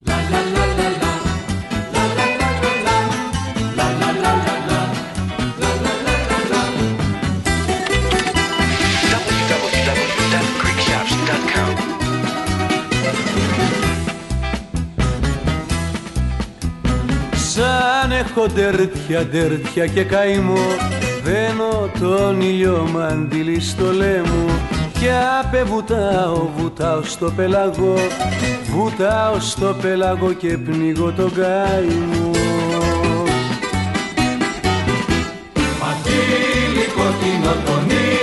Σαν έχω ντέρτια και καημό, δένω τον ήλιο μαντήλι στο λαίμο και βουτάω στο πέλαγο, βουτάω στο πέλαγο και πνίγω τον καημό. Μαντήλι κόκκινο τον ήλιο